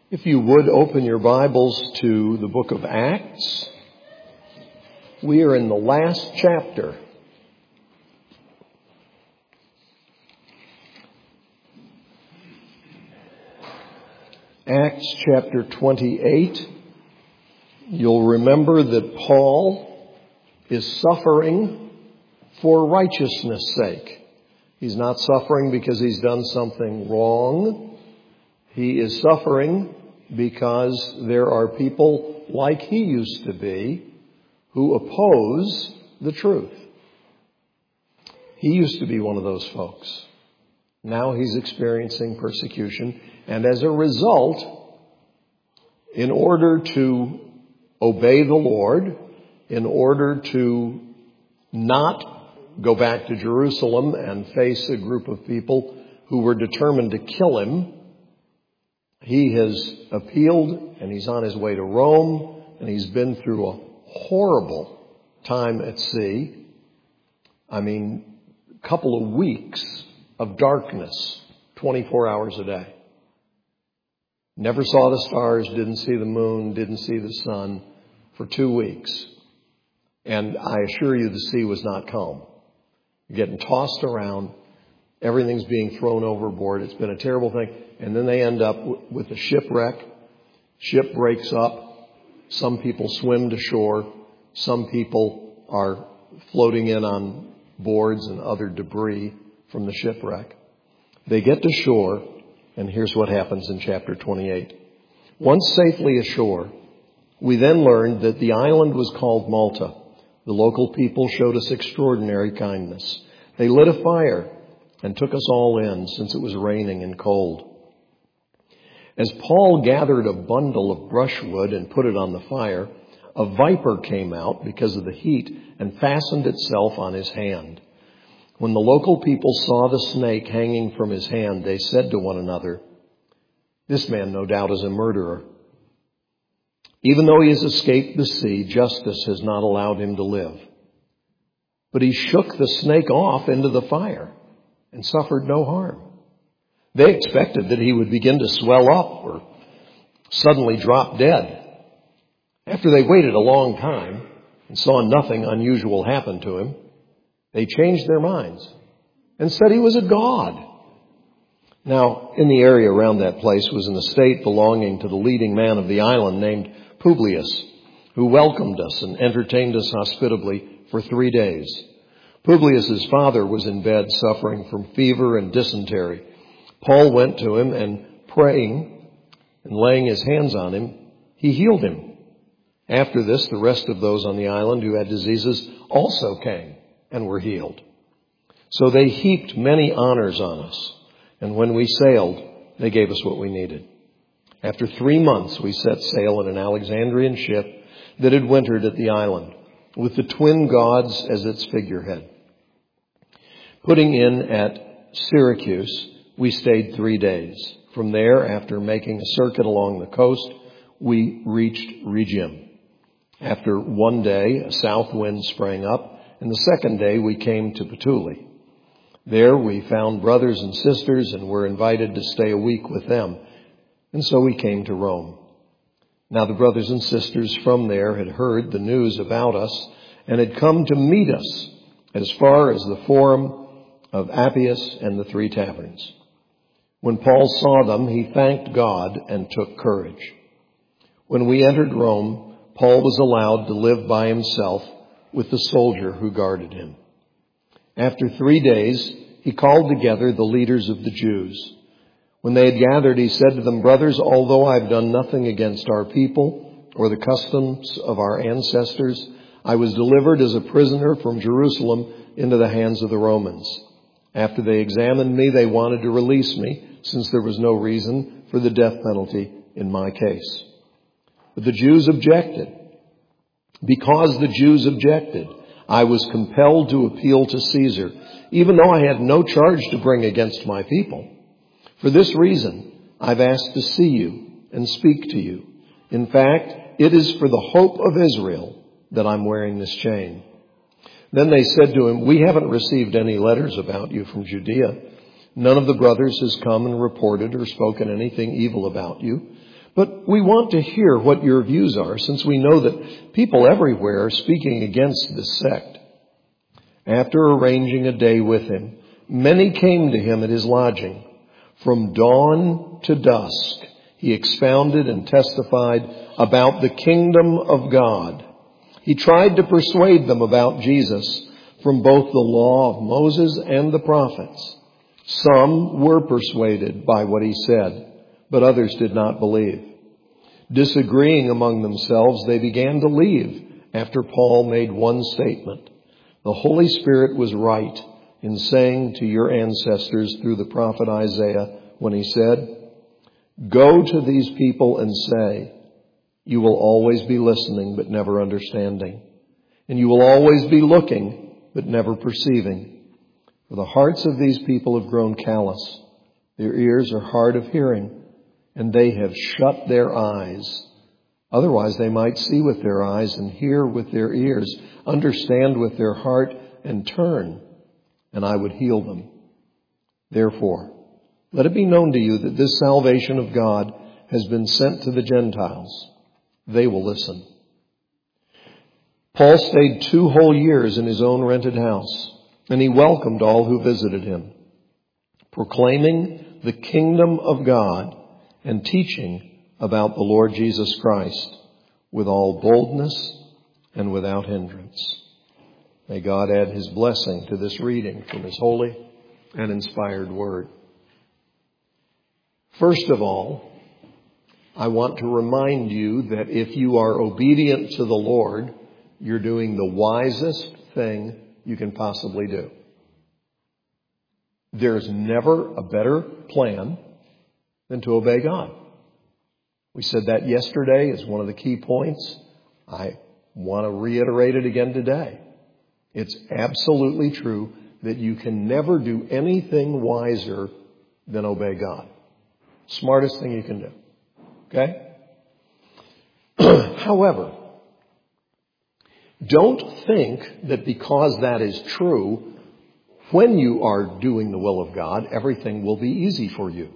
If you would open your Bibles to the book of Acts, we are in the last chapter. Acts chapter 28. You'll remember that Paul is suffering for righteousness' sake. He's not suffering because he's done something wrong. He is suffering because there are people like he used to be who oppose the truth. He used to be one of those folks. Now he's experiencing persecution, and as a result, in order to obey the Lord, in order to not go back to Jerusalem and face a group of people who were determined to kill him, he has appealed, and he's on his way to Rome, and he's been through a horrible time at sea. A couple of weeks of darkness, 24 hours a day. Never saw the stars, didn't see the moon, didn't see the sun for 2 weeks. And I assure you the sea was not calm. You're getting tossed around. Everything's being thrown overboard. It's been a terrible thing. And then they end up with a shipwreck. Ship breaks up. Some people swim to shore. Some people are floating in on boards and other debris from the shipwreck. They get to shore, and here's what happens in chapter 28. Once safely ashore, we then learned that the island was called Malta. The local people showed us extraordinary kindness. They lit a fire and took us all in, since it was raining and cold. As Paul gathered a bundle of brushwood and put it on the fire, a viper came out because of the heat and fastened itself on his hand. When the local people saw the snake hanging from his hand, they said to one another, "This man no doubt is a murderer. Even though he has escaped the sea, justice has not allowed him to live." But he shook the snake off into the fire and suffered no harm. They expected that he would begin to swell up or suddenly drop dead. After they waited a long time and saw nothing unusual happen to him, they changed their minds and said he was a god. Now, in the area around that place was an estate belonging to the leading man of the island named Publius, who welcomed us and entertained us hospitably for 3 days. Publius' father was in bed suffering from fever and dysentery. Paul went to him and, praying and laying his hands on him, he healed him. After this, the rest of those on the island who had diseases also came and were healed. So they heaped many honors on us, and when we sailed, they gave us what we needed. After 3 months, we set sail in an Alexandrian ship that had wintered at the island, with the twin gods as its figurehead. Putting in at Syracuse, we stayed 3 days. From there, after making a circuit along the coast, we reached Rhegium. After 1 day, a south wind sprang up, and the second day we came to Puteoli. There we found brothers and sisters and were invited to stay a week with them, and so we came to Rome. Now the brothers and sisters from there had heard the news about us and had come to meet us as far as the Forum of Appius and the 3 Taverns. When Paul saw them, he thanked God and took courage. When we entered Rome, Paul was allowed to live by himself with the soldier who guarded him. After 3 days, he called together the leaders of the Jews. When they had gathered, he said to them, "Brothers, although I have done nothing against our people or the customs of our ancestors, I was delivered as a prisoner from Jerusalem into the hands of the Romans. After they examined me, they wanted to release me, since there was no reason for the death penalty in my case. But the Jews objected. Because the Jews objected, I was compelled to appeal to Caesar, even though I had no charge to bring against my people. For this reason, I've asked to see you and speak to you. In fact, it is for the hope of Israel that I'm wearing this chain." Then they said to him, "We haven't received any letters about you from Judea. None of the brothers has come and reported or spoken anything evil about you. But we want to hear what your views are, since we know that people everywhere are speaking against this sect. After arranging a day with him, many came to him at his lodging. From dawn to dusk, he expounded and testified about the kingdom of God. He tried to persuade them about Jesus from both the law of Moses and the prophets. Some were persuaded by what he said, but others did not believe. Disagreeing among themselves, they began to leave after Paul made one statement. The Holy Spirit was right in saying to your ancestors through the prophet Isaiah when he said, "Go to these people and say, you will always be listening but never understanding, and you will always be looking but never perceiving. For the hearts of these people have grown callous, their ears are hard of hearing, and they have shut their eyes. Otherwise they might see with their eyes and hear with their ears, understand with their heart and turn, and I would heal them. Therefore, let it be known to you that this salvation of God has been sent to the Gentiles. They will listen." Paul stayed 2 whole years in his own rented house, and he welcomed all who visited him, proclaiming the kingdom of God and teaching about the Lord Jesus Christ with all boldness and without hindrance. May God add his blessing to this reading from his holy and inspired word. First of all, I want to remind you that if you are obedient to the Lord, you're doing the wisest thing you can possibly do. There's never a better plan than to obey God. We said that yesterday as one of the key points. I want to reiterate it again today. It's absolutely true that you can never do anything wiser than obey God. Smartest thing you can do. Okay? However, don't think that because that is true, when you are doing the will of God, everything will be easy for you.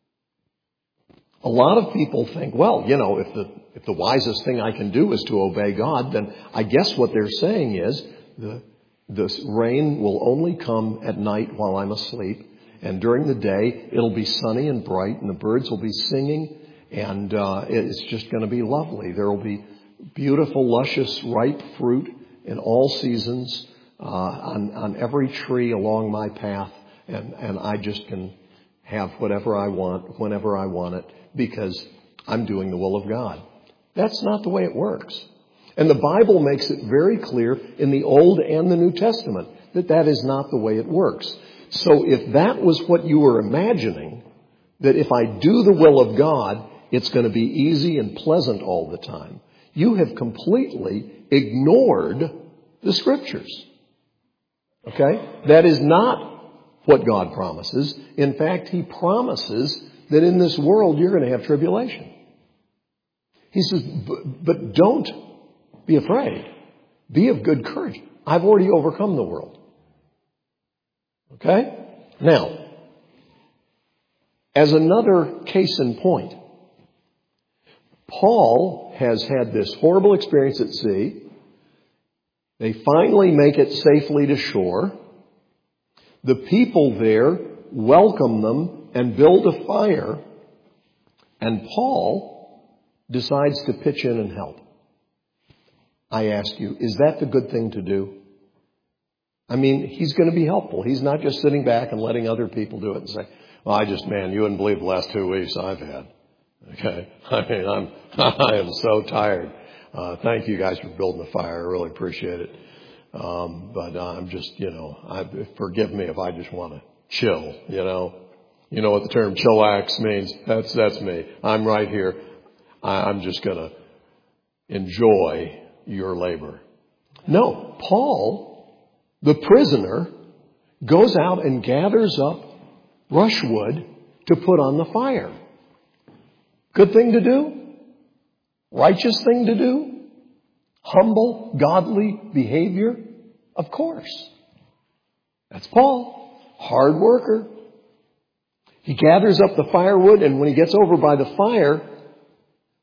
A lot of people think, well, if the wisest thing I can do is to obey God, then I guess what they're saying is the rain will only come at night while I'm asleep, and during the day it'll be sunny and bright, and the birds will be singing, and it's just going to be lovely. There will be beautiful, luscious, ripe fruit in all seasons on every tree along my path, and I just can have whatever I want, whenever I want it, because I'm doing the will of God. That's not the way it works. And the Bible makes it very clear in the Old and the New Testament that that is not the way it works. So if that was what you were imagining, that if I do the will of God, it's going to be easy and pleasant all the time, you have completely ignored the Scriptures. Okay? That is not what God promises. In fact, He promises that in this world you're going to have tribulation. He says, but don't be afraid. Be of good courage. I've already overcome the world. Okay? Now, as another case in point, Paul has had this horrible experience at sea. They finally make it safely to shore. The people there welcome them and build a fire. And Paul decides to pitch in and help. I ask you, is that the good thing to do? I mean, he's going to be helpful. He's not just sitting back and letting other people do it and say, well, you wouldn't believe the last 2 weeks I've had. Okay. I mean, I am so tired. Thank you guys for building the fire. I really appreciate it. But I'm just, forgive me if I just want to chill, You know what the term chillax means? That's me. I'm right here. I'm just going to enjoy your labor. No, Paul, the prisoner, goes out and gathers up brushwood to put on the fire. Good thing to do? Righteous thing to do? Humble, godly behavior? Of course. That's Paul. Hard worker. He gathers up the firewood, and when he gets over by the fire,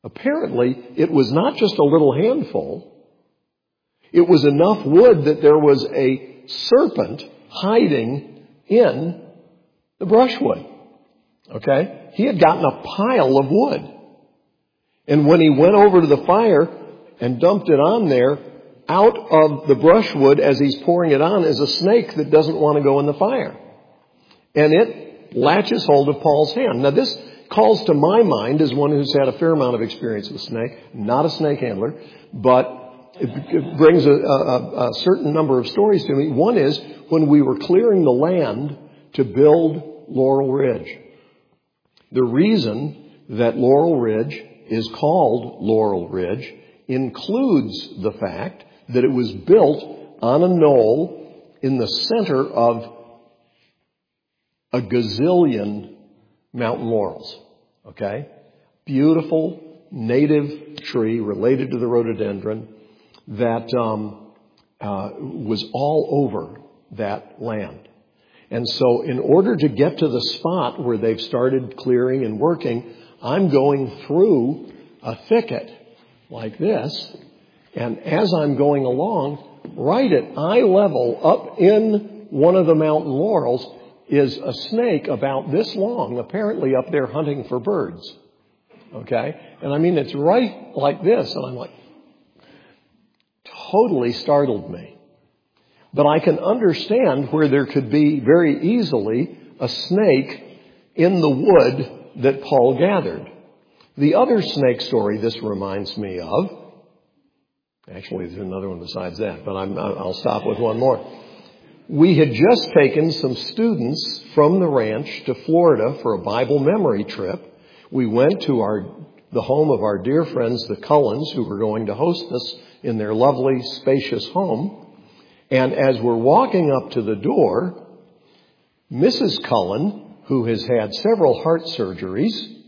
Apparently, it was not just a little handful. It was enough wood that there was a serpent hiding in the brushwood. Okay? He had gotten a pile of wood. And when he went over to the fire and dumped it on there, out of the brushwood as he's pouring it on is a snake that doesn't want to go in the fire. And it latches hold of Paul's hand. Now this calls to my mind, as one who's had a fair amount of experience with snake, not a snake handler, but it brings a certain number of stories to me. One is when we were clearing the land to build Laurel Ridge. The reason that Laurel Ridge is called Laurel Ridge includes the fact that it was built on a knoll in the center of a gazillion mountain laurels. Okay? Beautiful native tree related to the rhododendron that was all over that land. And so in order to get to the spot where they've started clearing and working, I'm going through a thicket like this. And as I'm going along, right at eye level up in one of the mountain laurels is a snake about this long, apparently up there hunting for birds. Okay? And I mean, it's right like this. And I'm like, totally startled me. But I can understand where there could be very easily a snake in the wood that Paul gathered. The other snake story this reminds me of, actually there's another one besides that, but I'll stop with one more. We had just taken some students from the ranch to Florida for a Bible memory trip. We went to the home of our dear friends, the Cullens, who were going to host us in their lovely, spacious home. And as we're walking up to the door, Mrs. Cullen, who has had several heart surgeries,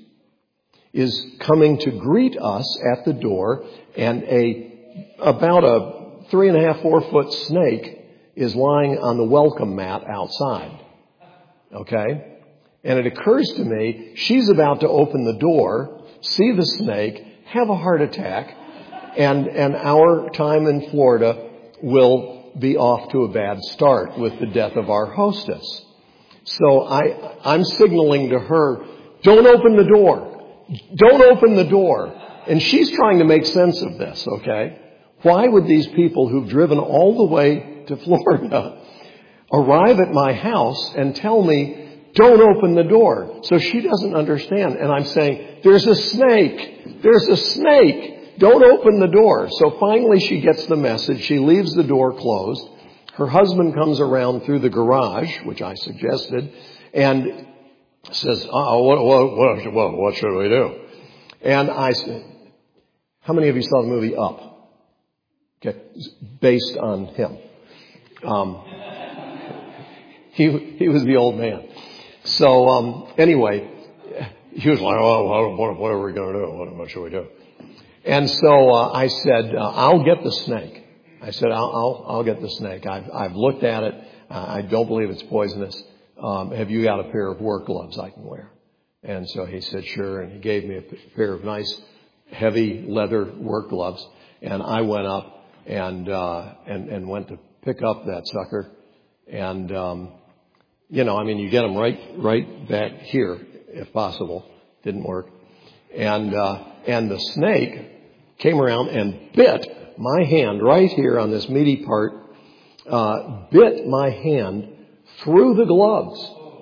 is coming to greet us at the door, and about a 3.5, 4 foot snake is lying on the welcome mat outside. Okay? And it occurs to me, she's about to open the door, see the snake, have a heart attack, and our time in Florida will be off to a bad start with the death of our hostess. So I'm signaling to her, don't open the door. Don't open the door. And she's trying to make sense of this, okay? Why would these people who've driven all the way to Florida arrive at my house and tell me, don't open the door? So she doesn't understand. And I'm saying, there's a snake. There's a snake. Don't open the door. So finally she gets the message. She leaves the door closed. Her husband comes around through the garage, which I suggested, and says, what should we do? And I said, how many of you saw the movie Up? Okay, based on him. He was the old man. So anyway, he was like, what are we going to do? What should we do? And so I said, I'll get the snake. I said, I'll get the snake. I've looked at it. I don't believe it's poisonous. Have you got a pair of work gloves I can wear? And so he said, sure. And he gave me a pair of nice, heavy leather work gloves. And I went up and went to pick up that sucker. And, you get them right back here, if possible. Didn't work. And the snake came around and bit my hand right here on this meaty part, bit my hand through the gloves.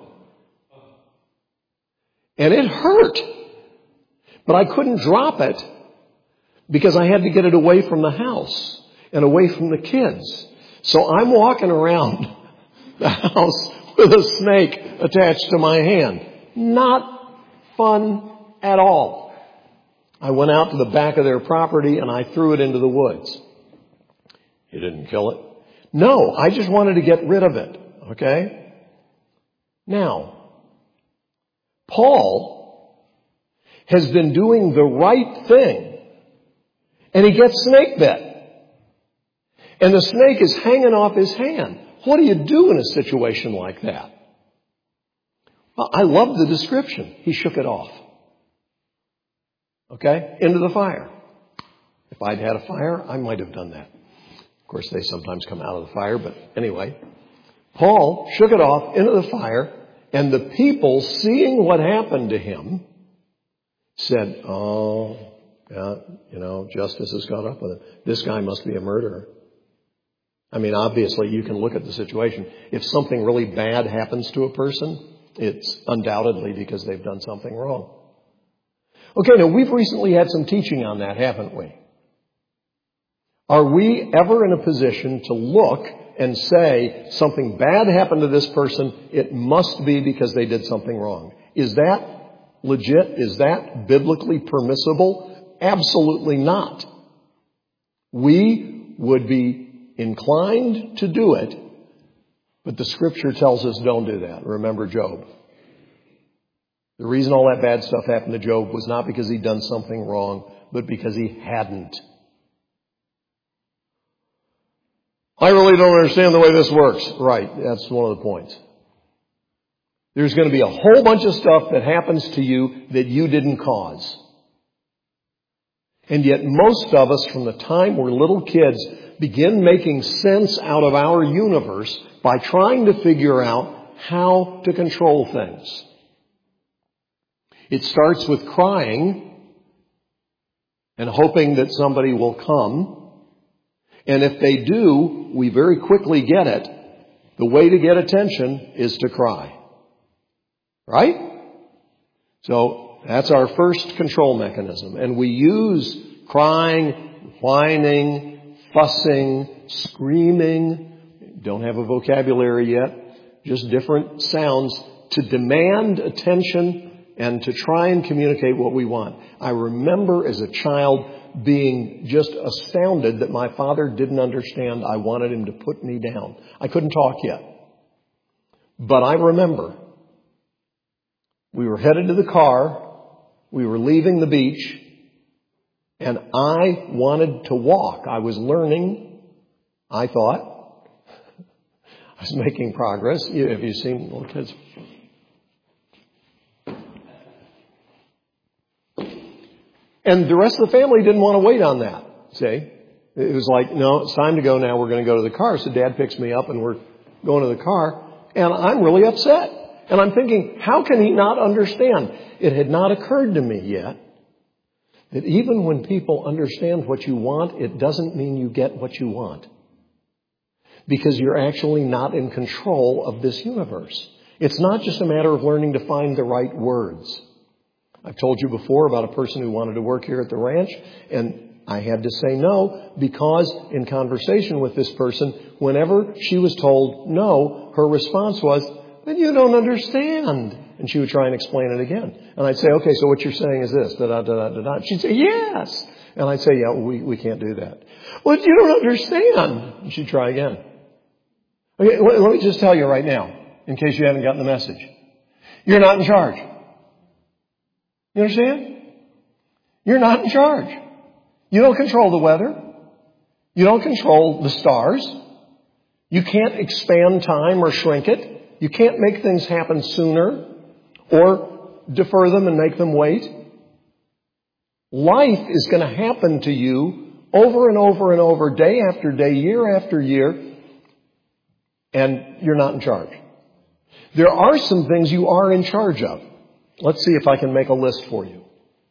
And it hurt. But I couldn't drop it because I had to get it away from the house and away from the kids. So I'm walking around the house with a snake attached to my hand. Not fun at all. I went out to the back of their property and I threw it into the woods. You didn't kill it? No, I just wanted to get rid of it. Okay? Now, Paul has been doing the right thing and he gets snake bit. And the snake is hanging off his hand. What do you do in a situation like that? Well, I love the description. He shook it off. Okay? Into the fire. If I'd had a fire, I might have done that. Of course, they sometimes come out of the fire, but anyway. Paul shook it off into the fire, and the people, seeing what happened to him, said, oh, yeah, justice has caught up with him. This guy must be a murderer. I mean, obviously, you can look at the situation. If something really bad happens to a person, it's undoubtedly because they've done something wrong. Okay, now we've recently had some teaching on that, haven't we? Are we ever in a position to look and say something bad happened to this person, it must be because they did something wrong? Is that legit? Is that biblically permissible? Absolutely not. We would be inclined to do it, but the Scripture tells us don't do that. Remember Job. The reason all that bad stuff happened to Job was not because he'd done something wrong, but because he hadn't. I really don't understand the way this works. Right, that's one of the points. There's going to be a whole bunch of stuff that happens to you that you didn't cause. And yet most of us, from the time we're little kids, begin making sense out of our universe by trying to figure out how to control things. It starts with crying and hoping that somebody will come. And if they do, we very quickly get it. The way to get attention is to cry. Right? So that's our first control mechanism. And we use crying, whining, fussing, screaming. Don't have a vocabulary yet. Just different sounds to demand attention and to try and communicate what we want. I remember as a child being just astounded that my father didn't understand I wanted him to put me down. I couldn't talk yet. But I remember we were headed to the car. We were leaving the beach. And I wanted to walk. I was learning, I thought. I was making progress. Have you seen little kids? And the rest of the family didn't want to wait on that, see? It was like, no, it's time to go now. We're going to go to the car. So Dad picks me up and we're going to the car. And I'm really upset. And I'm thinking, how can he not understand? It had not occurred to me yet that even when people understand what you want, it doesn't mean you get what you want. Because you're actually not in control of this universe. It's not just a matter of learning to find the right words. I've told you before about a person who wanted to work here at the ranch, and I had to say no because in conversation with this person, whenever she was told no, her response was, but you don't understand. And she would try and explain it again. And I'd say, okay, so what you're saying is this, da-da-da-da-da. She'd say, yes. And I'd say, yeah, we can't do that. Well, you don't understand. And she'd try again. Okay, let me just tell you right now, in case you haven't gotten the message. You're not in charge. You understand? You're not in charge. You don't control the weather. You don't control the stars. You can't expand time or shrink it. You can't make things happen sooner or defer them and make them wait. Life is going to happen to you over and over and over, day after day, year after year, and you're not in charge. There are some things you are in charge of. Let's see if I can make a list for you.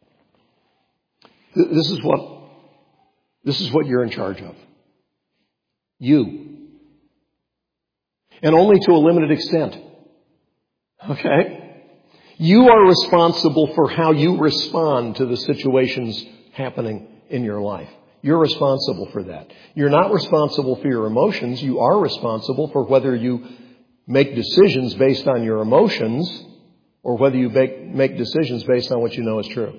This is what you're in charge of. You. And only to a limited extent. Okay? You are responsible for how you respond to the situations happening in your life. You're responsible for that. You're not responsible for your emotions. You are responsible for whether you make decisions based on your emotions or whether you make decisions based on what you know is true.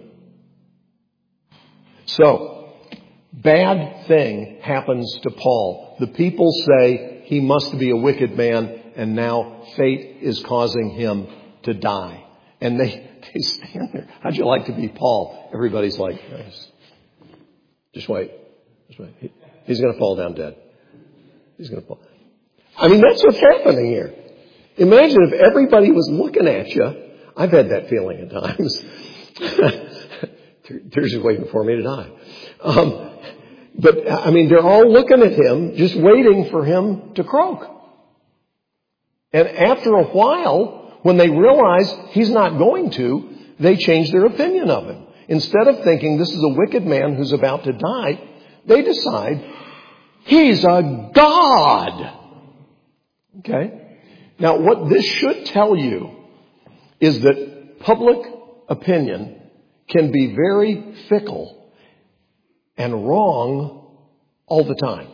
So, bad thing happens to Paul. The people say he must be a wicked man, and now fate is causing him to die. And they stand there. How'd you like to be Paul? Everybody's like, just wait. Just wait. He's going to fall down dead. He's going to fall. I mean, that's what's happening here. Imagine if everybody was looking at you. I've had that feeling at times. Teresa's waiting for me to die. But, I mean, they're all looking at him, just waiting for him to croak. And after a while, when they realize he's not going to, they change their opinion of him. Instead of thinking this is a wicked man who's about to die, they decide he's a god. Okay? Now, what this should tell you is that public opinion can be very fickle and wrong all the time.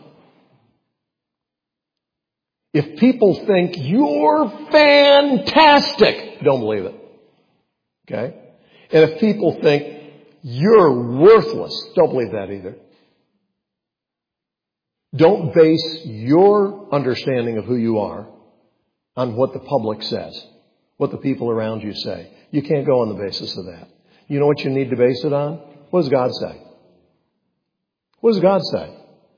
If people think you're fantastic, don't believe it. Okay? And if people think you're worthless, don't believe that either. Don't base your understanding of who you are on what the public says, what the people around you say. You can't go on the basis of that. You know what you need to base it on? What does God say? What does God say?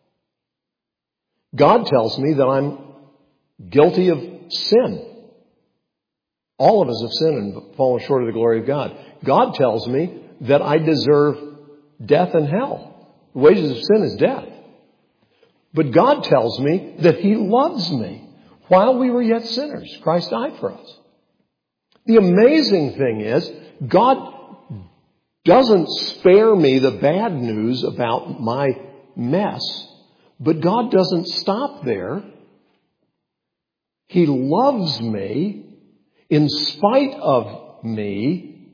God tells me that I'm guilty of sin. All of us have sinned and fallen short of the glory of God. God tells me that I deserve death and hell. The wages of sin is death. But God tells me that He loves me. While we were yet sinners, Christ died for us. The amazing thing is, God doesn't spare me the bad news about my mess, but God doesn't stop there. He loves me in spite of me,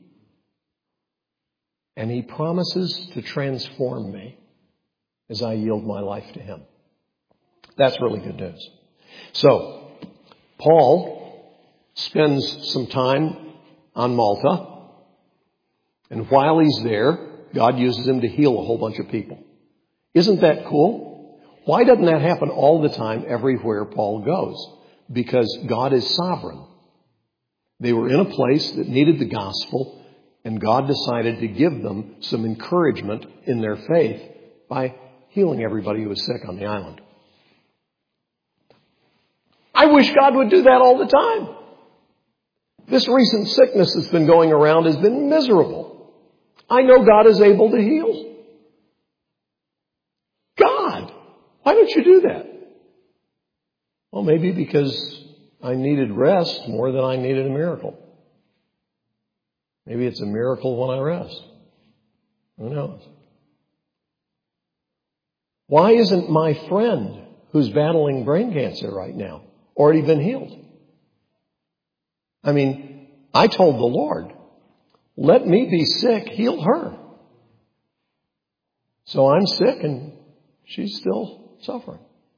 and He promises to transform me as I yield my life to Him. That's really good news. So, Paul spends some time on Malta, and while he's there, God uses him to heal a whole bunch of people. Isn't that cool? Why doesn't that happen all the time everywhere Paul goes? Because God is sovereign. They were in a place that needed the gospel, and God decided to give them some encouragement in their faith by healing everybody who was sick on the island. I wish God would do that all the time. This recent sickness that's been going around has been miserable. I know God is able to heal. God, why don't you do that? Well, maybe because I needed rest more than I needed a miracle. Maybe it's a miracle when I rest. Who knows? Why isn't my friend who's battling brain cancer right now already been healed? I mean, I told the Lord, let me be sick, heal her. So I'm sick and she's still suffering.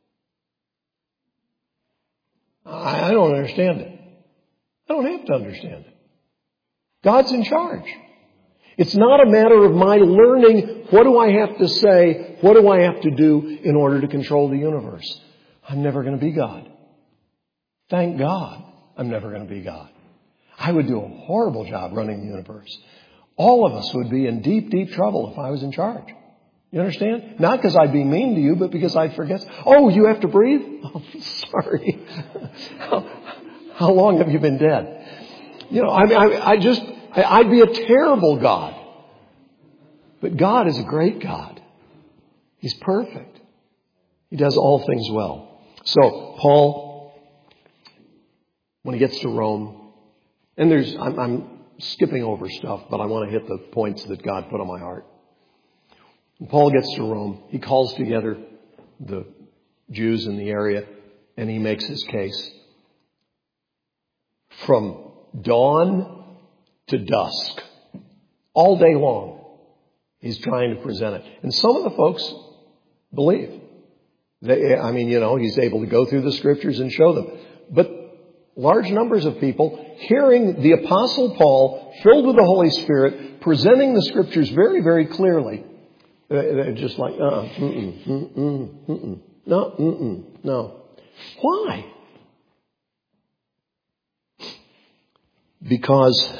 I don't understand it. I don't have to understand it. God's in charge. It's not a matter of my learning, what do I have to say, what do I have to do in order to control the universe. I'm never going to be God. Thank God I'm never going to be God. I would do a horrible job running the universe. All of us would be in deep, deep trouble if I was in charge. You understand? Not because I'd be mean to you, but because I'd forget. Oh, you have to breathe? Oh, sorry. How long have you been dead? You know, I'd be a terrible God. But God is a great God. He's perfect. He does all things well. So, Paul, when he gets to Rome, and I'm skipping over stuff, but I want to hit the points that God put on my heart. When Paul gets to Rome, he calls together the Jews in the area, and he makes his case. From dawn to dusk, all day long, he's trying to present it. And some of the folks believe. He's able to go through the scriptures and show them. But large numbers of people hearing the Apostle Paul, filled with the Holy Spirit, presenting the scriptures very, very clearly, they're just like, no. Why? Because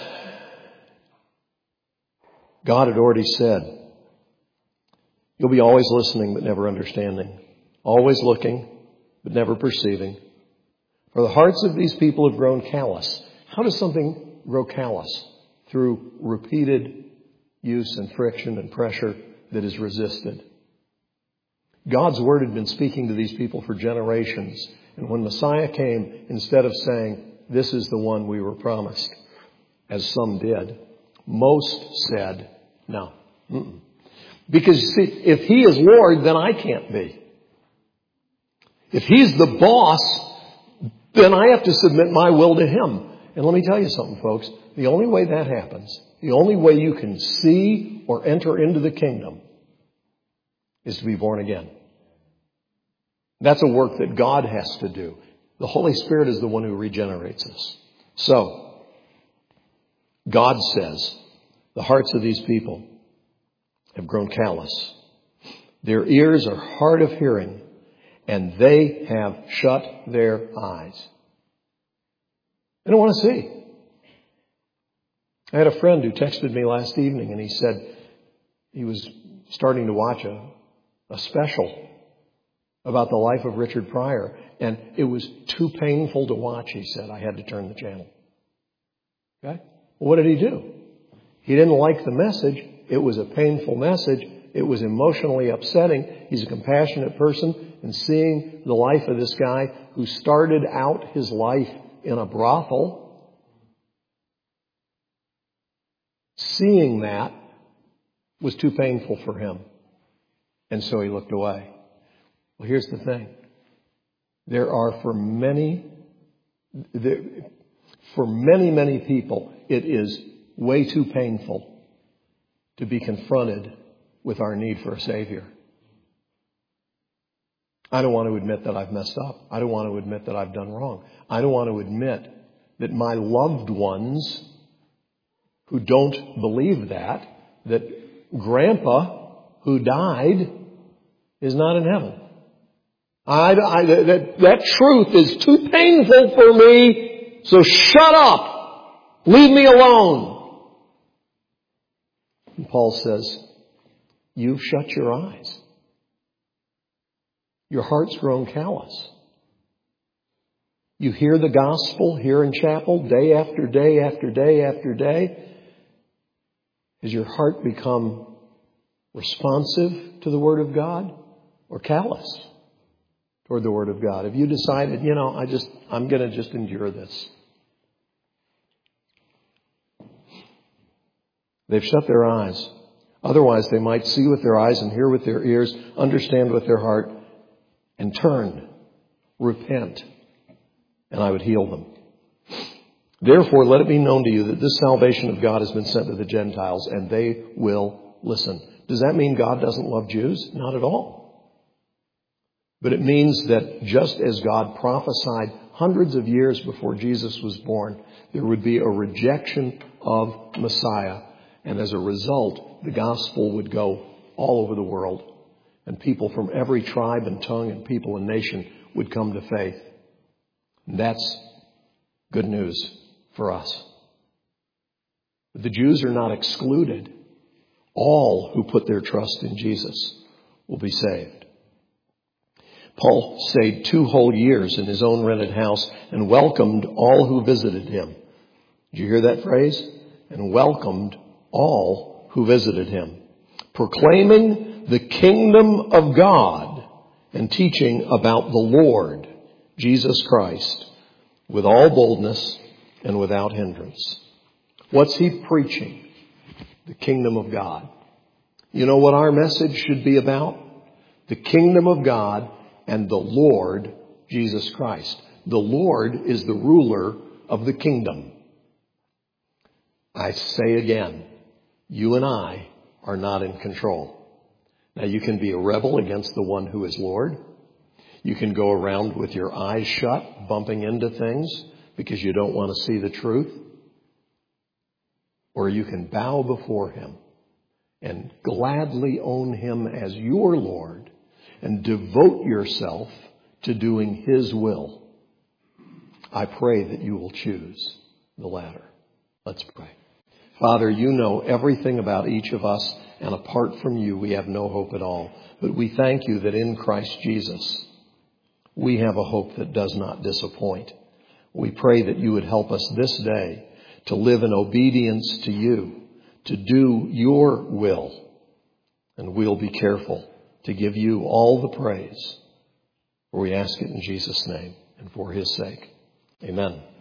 God had already said, you'll be always listening but never understanding, always looking but never perceiving. For the hearts of these people have grown callous. How does something grow callous? Through repeated use and friction and pressure that is resisted. God's Word had been speaking to these people for generations. And when Messiah came, instead of saying, this is the one we were promised, as some did, most said, no. Because you see, if He is Lord, then I can't be. If He's the boss, then I have to submit my will to Him. And let me tell you something, folks. The only way that happens, the only way you can see or enter into the kingdom is to be born again. That's a work that God has to do. The Holy Spirit is the one who regenerates us. So, God says, the hearts of these people have grown callous. Their ears are hard of hearing, and they have shut their eyes. They don't want to see. I had a friend who texted me last evening, and he said he was starting to watch a special about the life of Richard Pryor, and it was too painful to watch, he said. I had to turn the channel. Okay? Well, what did he do? He didn't like the message. It was a painful message. It was emotionally upsetting. He's a compassionate person, and seeing the life of this guy who started out his life in a brothel, seeing that was too painful for him. And so he looked away. Well, here's the thing. There are for many people, it is way too painful to be confronted with our need for a Savior. I don't want to admit that I've messed up. I don't want to admit that I've done wrong. I don't want to admit that my loved ones who don't believe that Grandpa who died is not in heaven. That truth is too painful for me, so shut up. Leave me alone. And Paul says, you've shut your eyes. Your heart's grown callous. You hear the gospel here in chapel day after day after day after day. Has your heart become responsive to the Word of God or callous toward the Word of God? Have you decided, I'm going to just endure this? They've shut their eyes. Otherwise, they might see with their eyes and hear with their ears, understand with their heart, and turn, repent, and I would heal them. Therefore, let it be known to you that this salvation of God has been sent to the Gentiles, and they will listen. Does that mean God doesn't love Jews? Not at all. But it means that just as God prophesied hundreds of years before Jesus was born, there would be a rejection of Messiah. And as a result, the gospel would go all over the world. And people from every tribe and tongue and people and nation would come to faith. And that's good news for us. But the Jews are not excluded. All who put their trust in Jesus will be saved. Paul stayed 2 whole years in his own rented house and welcomed all who visited him. Did you hear that phrase? And welcomed all who visited him, proclaiming the kingdom of God and teaching about the Lord Jesus Christ with all boldness and without hindrance. What's he preaching? The kingdom of God. You know what our message should be about? The kingdom of God and the Lord Jesus Christ. The Lord is the ruler of the kingdom. I say again, you and I are not in control. Now, you can be a rebel against the one who is Lord. You can go around with your eyes shut, bumping into things because you don't want to see the truth. Or you can bow before him and gladly own him as your Lord and devote yourself to doing his will. I pray that you will choose the latter. Let's pray. Father, you know everything about each of us, and apart from you, we have no hope at all. But we thank you that in Christ Jesus, we have a hope that does not disappoint. We pray that you would help us this day to live in obedience to you, to do your will. And we'll be careful to give you all the praise. For we ask it in Jesus' name and for his sake. Amen.